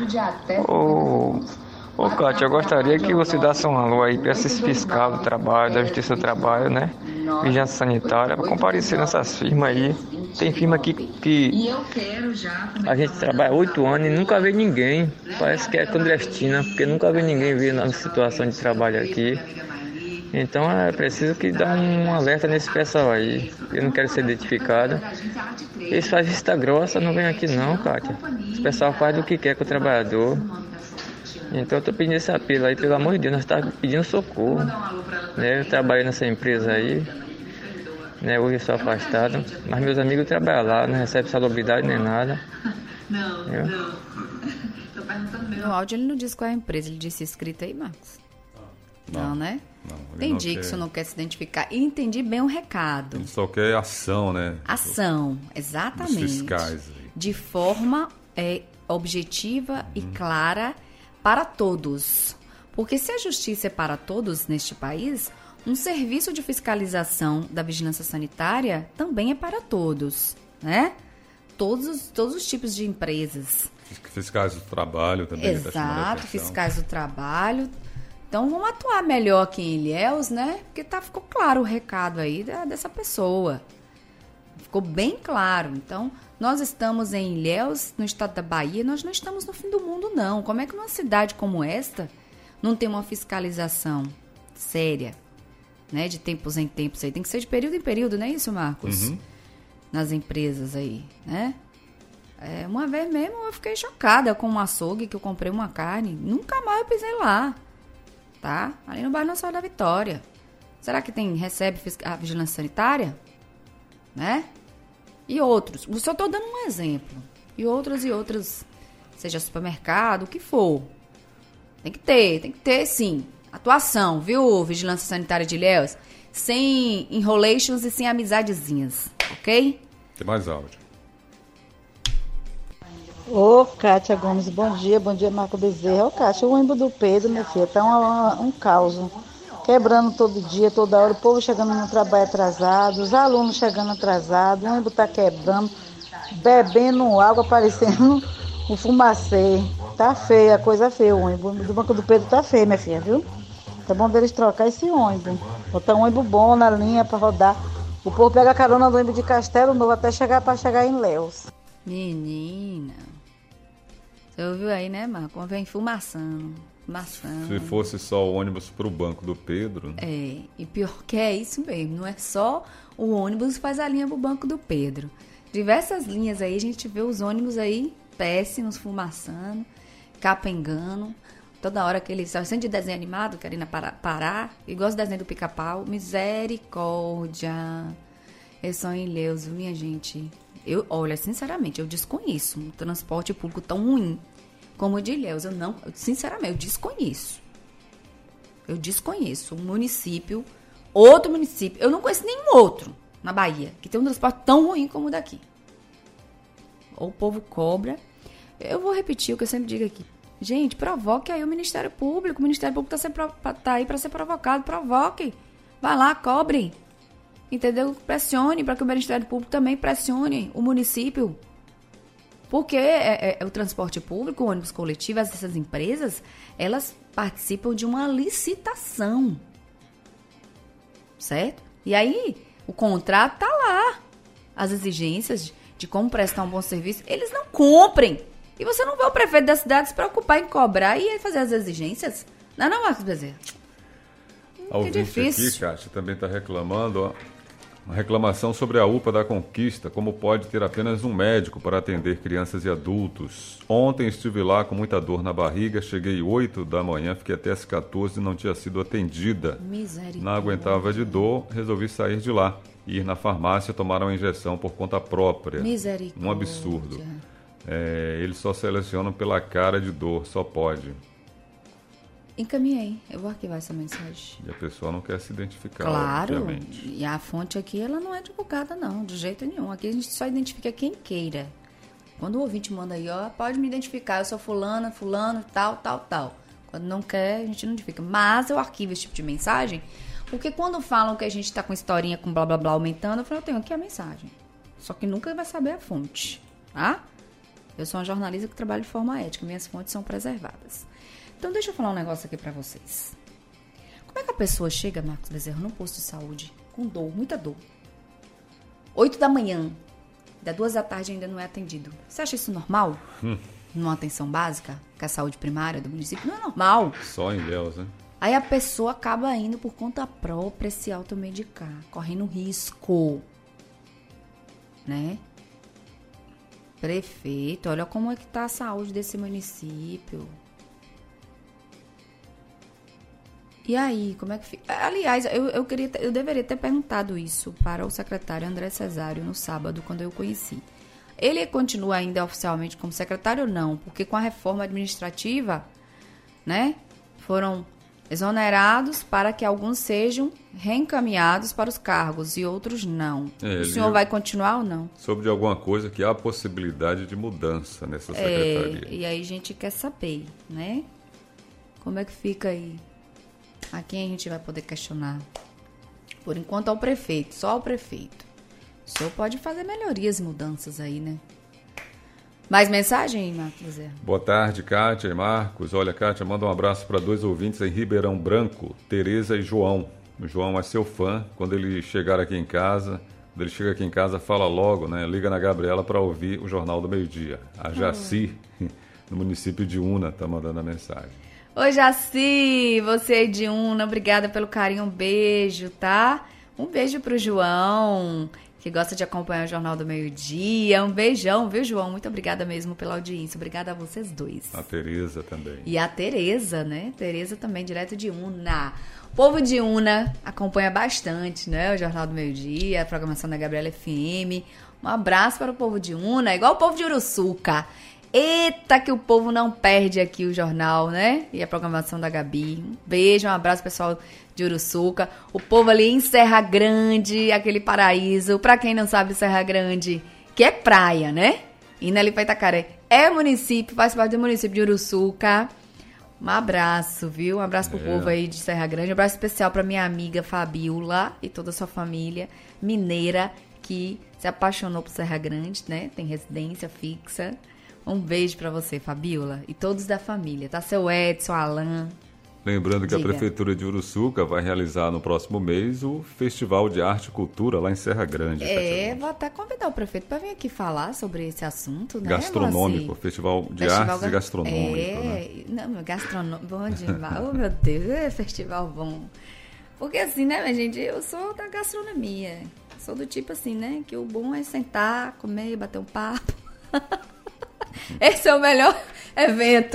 S5: Ô, Kátia, eu gostaria que você desse um alô aí para esses fiscais do trabalho, da Justiça do Trabalho, né? Vigilância Sanitária, para comparecer nessas firmas aí. Tem firma aqui que a gente trabalha 8 anos e nunca vê ninguém. Parece que é clandestina, porque nunca vê ninguém vir na situação de trabalho aqui. Então é preciso que dá um alerta nesse pessoal aí. Eu não quero ser identificado. Eles fazem vista grossa, não vem aqui não, Kátia. Esse pessoal faz do que quer com o trabalhador. Então eu tô pedindo esse apelo aí, pelo amor de Deus, nós estamos pedindo socorro. Né? Eu trabalhei nessa empresa aí, né? Hoje eu sou afastado, mas meus amigos trabalham lá, não recebem salubridade nem nada.
S2: No áudio ele não diz qual é a empresa, ele disse escrita aí, Marcos. Não, né?
S3: Não,
S2: entendi que você não quer se identificar. E entendi bem o recado.
S3: Ele só quer ação, né?
S2: Ação, exatamente.
S3: Dos fiscais aí.
S2: De forma objetiva e clara para todos. Porque se a justiça é para todos neste país, um serviço de fiscalização da vigilância sanitária também é para todos, né? Todos os tipos de empresas.
S3: Fiscais do trabalho também.
S2: Exato, fiscais do trabalho. Então, vamos atuar melhor aqui em Ilhéus, né? Porque ficou claro o recado aí dessa pessoa. Ficou bem claro. Então, nós estamos em Ilhéus, no estado da Bahia, nós não estamos no fim do mundo, não. Como é que numa cidade como esta não tem uma fiscalização séria, né? De tempos em tempos aí. Tem que ser de período em período, não é isso, Marcos? Nas empresas aí, né? Uma vez mesmo eu fiquei chocada com um açougue que eu comprei uma carne. Nunca mais eu pisei lá. Tá? Ali no bairro Nossa Senhora da Vitória. Será que recebe a vigilância sanitária? Né? E outros. Eu só estou dando um exemplo. E outros, seja supermercado, o que for. Tem que ter sim. Atuação, viu, Vigilância Sanitária de Ilhéus? Sem enrolations e sem amizadezinhas, ok?
S3: Tem mais áudio.
S6: Ô, Kátia Gomes, bom dia, Marco Bezerra. Ô, Kátia, o ônibus do Pedro, minha filha, tá um caos. Quebrando todo dia, toda hora, o povo chegando no trabalho atrasado, os alunos chegando atrasados, o ônibus tá quebrando, bebendo água, parecendo um fumacê. Tá feia, a coisa feia, o ônibus do Banco do Pedro tá feio, minha filha, viu? Tá bom deles trocar esse ônibus, botar um ônibus bom na linha pra rodar. O povo pega a carona do ônibus de Castelo Novo até chegar em Ilhéus.
S2: Menina, você ouviu aí, né, Marco? Como vem fumaçando.
S3: Se fosse só o ônibus pro Banco do Pedro...
S2: E pior que é isso mesmo. Não é só o ônibus que faz a linha pro Banco do Pedro. Diversas linhas aí, a gente vê os ônibus aí péssimos, fumaçando, capengando. Toda hora que eles... Sempre de desenho animado, querendo parar. Igual os desenhos do Pica-Pau. Misericórdia. Eles são em Ilhéus, minha gente. Olha, sinceramente, eu desconheço um transporte público tão ruim como o de Ilhéus. Sinceramente, eu desconheço um município, outro município. Eu não conheço nenhum outro na Bahia que tem um transporte tão ruim como o daqui. Ou o povo cobra. Eu vou repetir o que eu sempre digo aqui. Gente, provoque aí o Ministério Público. O Ministério Público tá aí para ser provocado. Provoque. Vai lá, cobrem. Entendeu? Pressione para que o Ministério Público também pressione o município. Porque o transporte público, o ônibus coletivo, essas empresas, elas participam de uma licitação. certo? E aí, o contrato tá lá. As exigências de como prestar um bom serviço, eles não cumprem. E você não vê o prefeito da cidade se preocupar em cobrar e fazer as exigências? Não, Marcos Bezerra.
S3: A ouvinte aqui, Kátia, também está reclamando, ó, uma reclamação sobre a UPA da Conquista, como pode ter apenas um médico para atender crianças e adultos. Ontem estive lá com muita dor na barriga, cheguei 8 da manhã, fiquei até as 14 e não tinha sido atendida.
S2: Misericórdia.
S3: Não aguentava de dor, resolvi sair de lá. Ir na farmácia tomar uma injeção por conta própria.
S2: Misericórdia.
S3: Um absurdo. Eles só selecionam pela cara de dor, só pode.
S2: Encaminhei, eu vou arquivar essa mensagem.
S3: E a pessoa não quer se identificar,
S2: claro,
S3: obviamente.
S2: E a fonte aqui, ela não é divulgada não, de jeito nenhum. Aqui a gente só identifica quem queira. Quando o ouvinte manda aí, ó, pode me identificar, eu sou fulano, tal. Quando não quer, a gente não identifica. Mas eu arquivo esse tipo de mensagem, porque quando falam que a gente tá com historinha com blá blá blá aumentando, eu falo, eu tenho aqui a mensagem. Só que nunca vai saber a fonte, tá? Eu sou uma jornalista que trabalha de forma ética, minhas fontes são preservadas. Então, deixa eu falar um negócio aqui pra vocês. Como é que a pessoa chega, Marcos Bezerra, num posto de saúde, com dor, muita dor, 8 da manhã, da 2 da tarde ainda não é atendido? Você acha isso normal? Numa atenção básica, que é a saúde primária do município? Não é normal.
S3: Só em Deus, né?
S2: Aí a pessoa acaba indo por conta própria se automedicar, correndo risco, né? Prefeito, olha como é que tá a saúde desse município. E aí, como é que fica? Aliás, eu deveria ter perguntado isso para o secretário André Cesário no sábado, quando eu o conheci. Ele continua ainda oficialmente como secretário ou não? Porque com a reforma administrativa, né, foram exonerados para que alguns sejam reencaminhados para os cargos e outros não. O senhor vai continuar ou não?
S3: Soube de alguma coisa que há possibilidade de mudança nessa secretaria.
S2: E aí a gente quer saber, né? Como é que fica aí? A quem a gente vai poder questionar? Por enquanto ao prefeito, só ao prefeito. O senhor pode fazer melhorias e mudanças aí, né? Mais mensagem, Marcos?
S3: Boa tarde, Kátia e Marcos. Olha, Kátia, manda um abraço para 2 ouvintes em Ribeirão Branco, Tereza e João. O João é seu fã. Quando ele chegar aqui em casa, fala logo, né? Liga na Gabriela para ouvir o Jornal do Meio-Dia. A Jaci, no município de Una, tá mandando a mensagem.
S2: Oi, Jaci, você aí de Una, obrigada pelo carinho, um beijo, tá? Um beijo pro João, que gosta de acompanhar o Jornal do Meio-Dia. Um beijão, viu, João? Muito obrigada mesmo pela audiência, obrigada a vocês dois.
S3: A Tereza também.
S2: E a Tereza, né? Tereza também, direto de Una. O povo de Una acompanha bastante, né? O Jornal do Meio-Dia, a programação da Gabriela FM. Um abraço para o povo de Una, igual o povo de Uruçuca. Eita, que o povo não perde aqui o jornal, né? E a programação da Gabi. Um beijo, um abraço, pessoal de Uruçuca. O povo ali em Serra Grande, aquele paraíso. Pra quem não sabe, Serra Grande, que é praia, né? Indo ali pra Itacaré. É município, faz parte do município de Uruçuca. Um abraço, viu? Um abraço pro povo aí de Serra Grande. Um abraço especial pra minha amiga Fabiola e toda a sua família mineira que se apaixonou por Serra Grande, né? Tem residência fixa. Um beijo pra você, Fabiola, e todos da família, tá? Seu Edson, Alan.
S3: Lembrando que a Prefeitura de Uruçuca vai realizar no próximo mês o Festival de Arte e Cultura lá em Serra Grande.
S2: Vou até convidar o prefeito para vir aqui falar sobre esse assunto, né?
S3: Gastronômico, Festival de Artes e Gastronômico, né?
S2: Não, gastronômico, bom demais. Oh, meu Deus, festival bom. Porque assim, né, minha gente, eu sou da gastronomia. Sou do tipo assim, né, que o bom é sentar, comer, bater um papo. Esse é o melhor evento.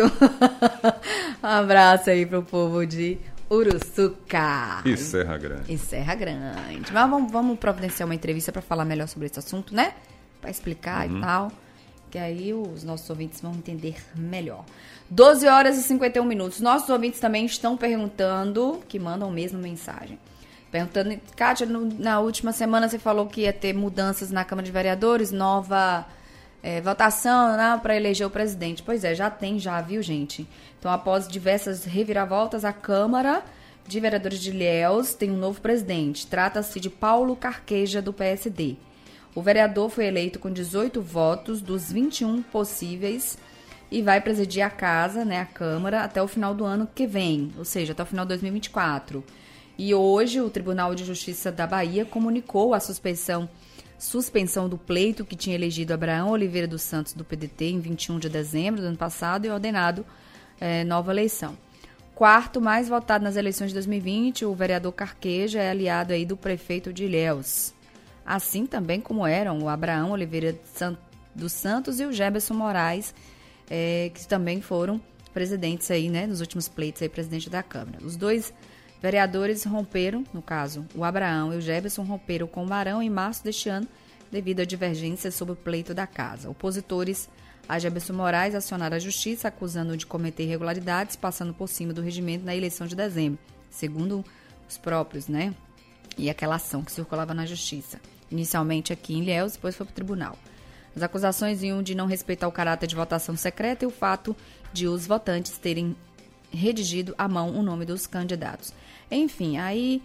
S2: Um abraço aí pro povo de Uruçuca.
S3: E Serra Grande.
S2: Mas vamos providenciar uma entrevista para falar melhor sobre esse assunto, né? Para explicar e tal. Que aí os nossos ouvintes vão entender melhor. 12 horas e 51 minutos. Nossos ouvintes também estão perguntando, que mandam mesmo mensagem. Perguntando, Kátia, na última semana você falou que ia ter mudanças na Câmara de Vereadores, nova votação, né, para eleger o presidente. Pois é, já tem, viu, gente? Então, após diversas reviravoltas, a Câmara de Vereadores de Ilhéus tem um novo presidente. Trata-se de Paulo Carqueja, do PSD. O vereador foi eleito com 18 votos dos 21 possíveis e vai presidir a casa, né, a Câmara, até o final do ano que vem, ou seja, até o final de 2024. E hoje o Tribunal de Justiça da Bahia comunicou a suspensão do pleito que tinha elegido Abraão Oliveira dos Santos do PDT em 21 de dezembro do ano passado e ordenado nova eleição. Quarto mais votado nas eleições de 2020, o vereador Carqueja é aliado aí do prefeito de Ilhéus. Assim também como eram o Abraão Oliveira dos Santos e o Jefferson Moraes, que também foram presidentes aí, né, nos últimos pleitos aí, presidente da Câmara. Os dois vereadores romperam, no caso, o Abraão e o Jefferson romperam com o Marão em março deste ano, devido a divergências sobre o pleito da casa. Opositores a Jefferson Moraes acionaram a justiça, acusando-o de cometer irregularidades, passando por cima do regimento na eleição de dezembro, segundo os próprios, né? E aquela ação que circulava na justiça. Inicialmente aqui em Ilhéus, depois foi para o tribunal. As acusações vinham de não respeitar o caráter de votação secreta e o fato de os votantes terem redigido à mão o nome dos candidatos. Enfim, aí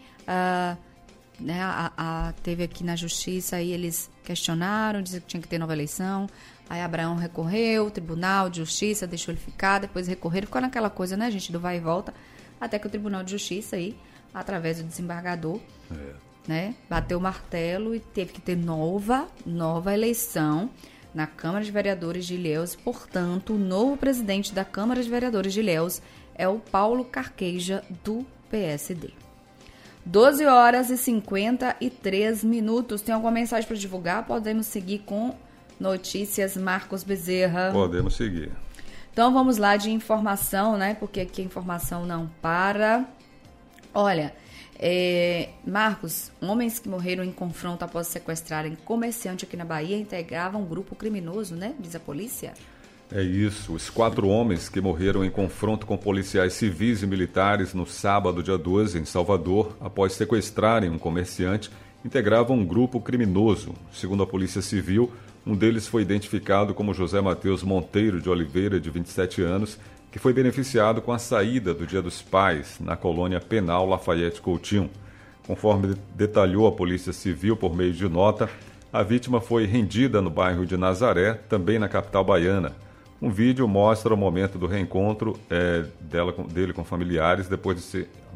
S2: teve aqui na justiça, aí eles questionaram, diziam que tinha que ter nova eleição, aí Abraão recorreu, o Tribunal de Justiça deixou ele ficar, depois recorreram, ficou naquela coisa, né, gente, do vai e volta, até que o Tribunal de Justiça aí, através do desembargador, né, bateu o martelo e teve que ter nova eleição na Câmara de Vereadores de Ilhéus. Portanto, o novo presidente da Câmara de Vereadores de Ilhéus é o Paulo Carqueja, do PSD. 12 horas e 53 minutos. Tem alguma mensagem para divulgar? Podemos seguir com notícias, Marcos Bezerra?
S3: Podemos seguir.
S2: Então vamos lá de informação, né? Porque aqui a informação não para. Olha, Marcos, homens que morreram em confronto após sequestrarem comerciante aqui na Bahia integravam um grupo criminoso, né? Diz a polícia.
S3: É isso. Os 4 homens que morreram em confronto com policiais civis e militares no sábado, dia 12, em Salvador, após sequestrarem um comerciante, integravam um grupo criminoso. Segundo a Polícia Civil, um deles foi identificado como José Matheus Monteiro de Oliveira, de 27 anos, que foi beneficiado com a saída do Dia dos Pais, na colônia penal Lafayette Coutinho. Conforme detalhou a Polícia Civil por meio de nota, a vítima foi rendida no bairro de Nazaré, também na capital baiana. Um vídeo mostra o momento do reencontro dela com familiares depois de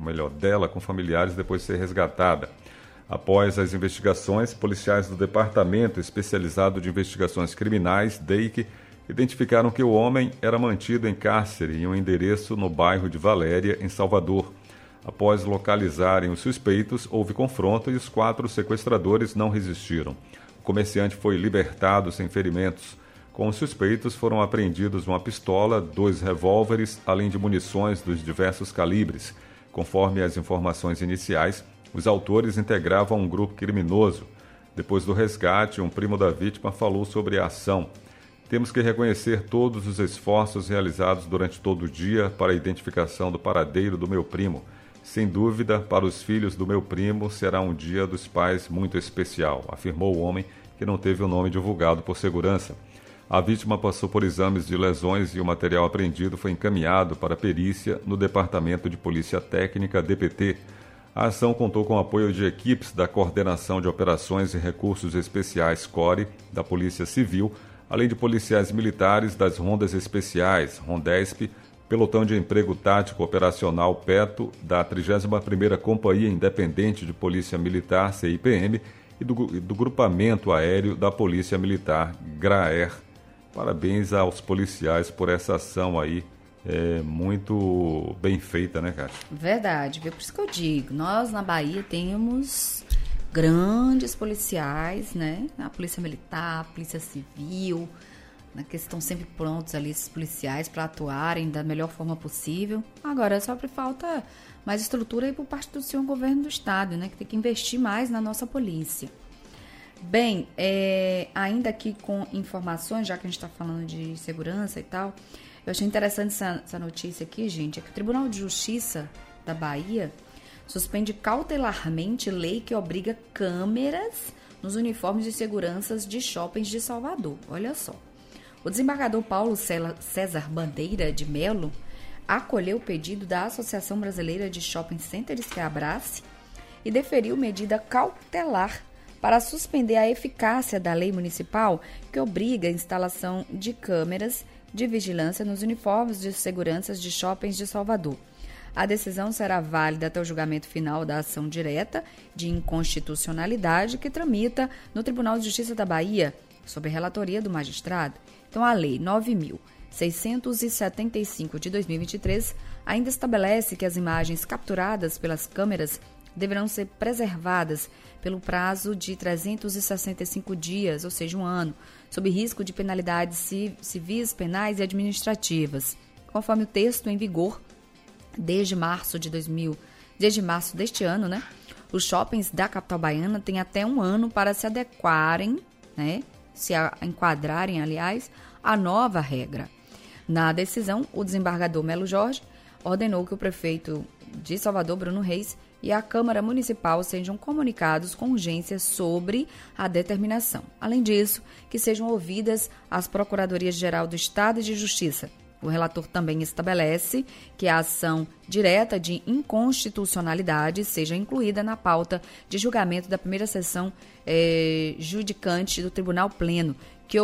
S3: ser resgatada. Após as investigações, policiais do Departamento Especializado de Investigações Criminais, DEIC, identificaram que o homem era mantido em cárcere em um endereço no bairro de Valéria, em Salvador. Após localizarem os suspeitos, houve confronto e os 4 sequestradores não resistiram. O comerciante foi libertado sem ferimentos. Com os suspeitos foram apreendidos uma pistola, 2 revólveres, além de munições dos diversos calibres. Conforme as informações iniciais, os autores integravam um grupo criminoso. Depois do resgate, um primo da vítima falou sobre a ação. Temos que reconhecer todos os esforços realizados durante todo o dia para a identificação do paradeiro do meu primo. Sem dúvida, para os filhos do meu primo, será um Dia dos Pais muito especial, afirmou o homem, que não teve o nome divulgado por segurança. A vítima passou por exames de lesões e o material apreendido foi encaminhado para a perícia no Departamento de Polícia Técnica, DPT. A ação contou com o apoio de equipes da Coordenação de Operações e Recursos Especiais, CORE, da Polícia Civil, além de policiais militares das Rondas Especiais, Rondesp, Pelotão de Emprego Tático Operacional PETO, da 31ª Companhia Independente de Polícia Militar, CIPM, e do Grupamento Aéreo da Polícia Militar, GRAER. Parabéns aos policiais por essa ação aí, muito bem feita, né, Cátia?
S2: Verdade, por isso que eu digo, nós na Bahia temos grandes policiais, né? A Polícia Militar, a Polícia Civil, né, que estão sempre prontos ali, esses policiais, para atuarem da melhor forma possível. Agora, só falta mais estrutura aí por parte do senhor governo do estado, né? Que tem que investir mais na nossa polícia. Bem, ainda aqui com informações, já que a gente está falando de segurança e tal, eu achei interessante essa notícia aqui, gente, é que o Tribunal de Justiça da Bahia suspende cautelarmente lei que obriga câmeras nos uniformes de segurança de shoppings de Salvador. Olha só. O desembargador Paulo César Bandeira de Melo acolheu o pedido da Associação Brasileira de Shopping Centers, que é a ABRACE, e deferiu medida cautelar para suspender a eficácia da lei municipal que obriga a instalação de câmeras de vigilância nos uniformes de segurança de shoppings de Salvador. A decisão será válida até o julgamento final da ação direta de inconstitucionalidade que tramita no Tribunal de Justiça da Bahia, sob relatoria do magistrado. Então, a Lei 9.675 de 2023 ainda estabelece que as imagens capturadas pelas câmeras deverão ser preservadas pelo prazo de 365 dias, ou seja, um ano, sob risco de penalidades civis, penais e administrativas. Conforme o texto em vigor, desde março deste ano, né, os shoppings da capital baiana têm até um ano para se adequarem, né, enquadrarem, aliás, a nova regra. Na decisão, o desembargador Melo Jorge ordenou que o prefeito de Salvador, Bruno Reis, e a Câmara Municipal sejam comunicados com urgência sobre a determinação. Além disso, que sejam ouvidas as Procuradorias-Geral do Estado e de Justiça. O relator também estabelece que a ação direta de inconstitucionalidade seja incluída na pauta de julgamento da primeira sessão judicante do Tribunal Pleno, que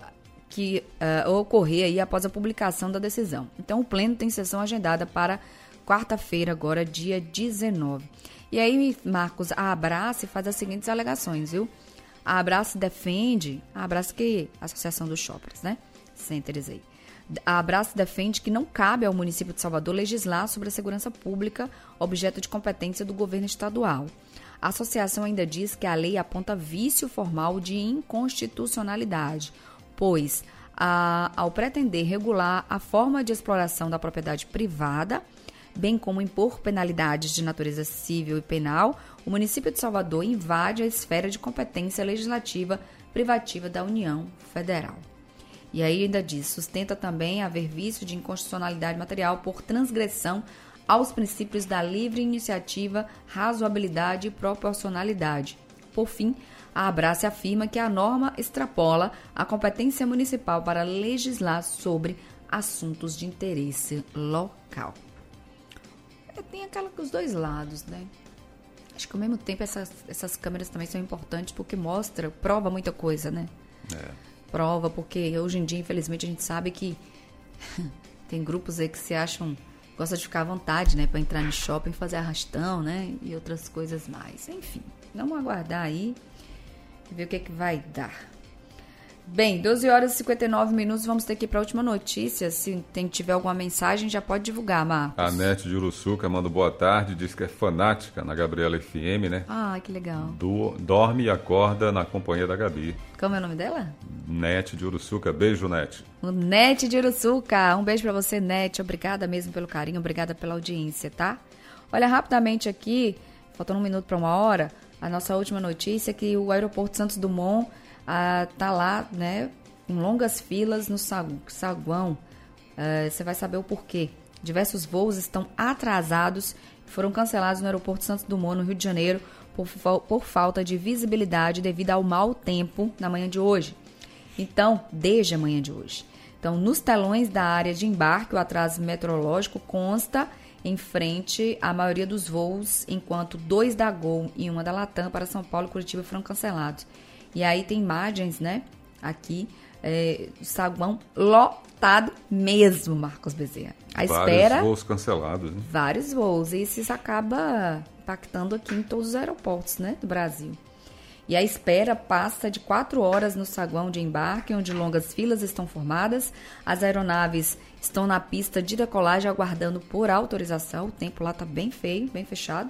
S2: ocorrer aí após a publicação da decisão. Então, o Pleno tem sessão agendada para quarta-feira, agora, dia 19. E aí, Marcos, a Abrace faz as seguintes alegações, viu? A Abrace defende, a Abrace que é a Associação dos Shoppers, né? Centers aí. A Abrace defende que não cabe ao município de Salvador legislar sobre a segurança pública, objeto de competência do governo estadual. A associação ainda diz que a lei aponta vício formal de inconstitucionalidade, pois, ao pretender regular a forma de exploração da propriedade privada, bem como impor penalidades de natureza civil e penal, o município de Salvador invade a esfera de competência legislativa privativa da União Federal. E aí ainda diz, sustenta também haver vício de inconstitucionalidade material por transgressão aos princípios da livre iniciativa, razoabilidade e proporcionalidade. Por fim, a Abrace afirma que a norma extrapola a competência municipal para legislar sobre assuntos de interesse local. Tem os dois lados, né? Acho que ao mesmo tempo essas câmeras também são importantes porque prova muita coisa, né? Prova, porque hoje em dia, infelizmente, a gente sabe que tem grupos aí que se acham, gostam de ficar à vontade, né? Para entrar no shopping, fazer arrastão, né? E outras coisas mais. Enfim, vamos aguardar aí e ver o que vai dar. Bem, 12 horas e 59 minutos, vamos ter que ir para a última notícia. Se tiver alguma mensagem, já pode divulgar, Marcos.
S3: A Nete de Uruçuca manda boa tarde, diz que é fanática na Gabriela FM, né?
S2: Ah, que legal.
S3: Dorme e acorda na companhia da Gabi.
S2: Como é o nome dela?
S3: Nete de Uruçuca. Beijo, Nete.
S2: O Nete de Uruçuca. Um beijo para você, Nete. Obrigada mesmo pelo carinho, obrigada pela audiência, tá? Olha, rapidamente aqui, faltando 1 minuto para 1h, a nossa última notícia é que o aeroporto Santos Dumont tá lá, né, com longas filas no saguão. Você vai saber o porquê. Diversos voos estão atrasados e foram cancelados no aeroporto Santos Dumont, no Rio de Janeiro, por falta de visibilidade devido ao mau tempo na manhã de hoje. Então, desde a manhã de hoje. Então, nos telões da área de embarque, o atraso meteorológico consta em frente à maioria dos voos, enquanto 2 da Gol e 1 da Latam para São Paulo e Curitiba foram cancelados. E aí tem imagens, né, aqui, saguão lotado mesmo, Marcos Bezerra.
S3: Vários voos cancelados, né?
S2: Vários voos, e isso acaba impactando aqui em todos os aeroportos, né, do Brasil. E a espera passa de 4 horas no saguão de embarque, onde longas filas estão formadas. As aeronaves estão na pista de decolagem aguardando por autorização. O tempo lá está bem feio, bem fechado.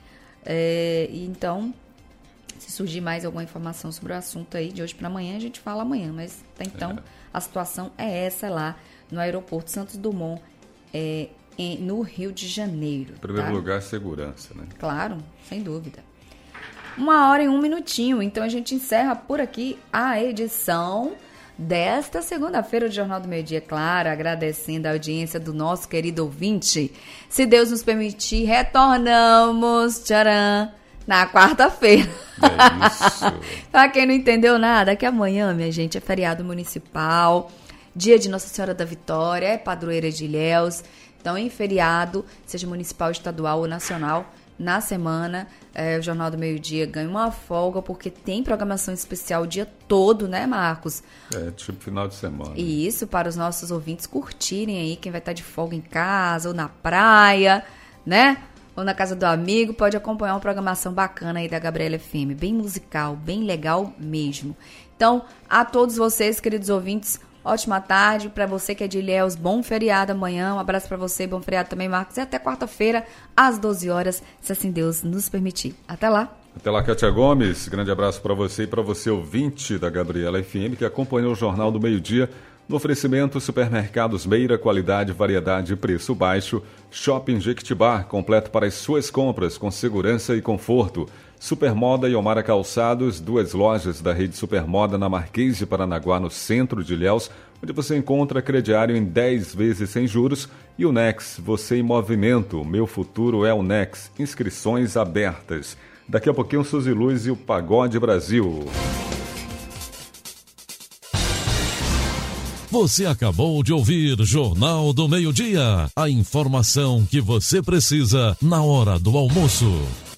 S2: Então, se surgir mais alguma informação sobre o assunto aí de hoje para amanhã, a gente fala amanhã. Mas até então, a situação é essa lá no aeroporto Santos Dumont, no Rio de Janeiro.
S3: Em primeiro lugar, segurança, né?
S2: Claro, sem dúvida. 1h e 1 minutinho, então a gente encerra por aqui a edição desta segunda-feira do Jornal do Meio Dia, claro, agradecendo a audiência do nosso querido ouvinte. Se Deus nos permitir, retornamos, tcharam, na quarta-feira.
S3: É isso.
S2: Pra quem não entendeu nada, que amanhã, minha gente, é feriado municipal, dia de Nossa Senhora da Vitória, é padroeira de Ilhéus, então em feriado, seja municipal, estadual ou nacional, na semana, o Jornal do Meio Dia ganha uma folga, porque tem programação especial o dia todo, né, Marcos?
S3: Tipo final de semana.
S2: E isso, para os nossos ouvintes curtirem aí, quem vai estar de folga em casa ou na praia, né? Ou na casa do amigo, pode acompanhar uma programação bacana aí da Gabriela FM, bem musical, bem legal mesmo. Então, a todos vocês, queridos ouvintes, ótima tarde. Para você que é de Ilhéus, bom feriado amanhã. Um abraço para você, bom feriado também, Marcos. E até quarta-feira, às 12 horas, se assim Deus nos permitir. Até lá.
S3: Até lá, Kátia Gomes. Grande abraço para você e para você, ouvinte da Gabriela FM, que acompanhou o Jornal do Meio-Dia. No oferecimento, supermercados Meira, qualidade, variedade e preço baixo. Shopping Jequitibá, completo para as suas compras, com segurança e conforto. Supermoda e Omara Calçados, 2 lojas da rede Supermoda na Marquês de Paranaguá, no centro de Ilhéus, onde você encontra crediário em 10 vezes sem juros. E o Nex, você em movimento, meu futuro é o Nex. Inscrições abertas. Daqui a pouquinho, Suzy Luz e o Pagode Brasil.
S1: Você acabou de ouvir Jornal do Meio-Dia. A informação que você precisa na hora do almoço.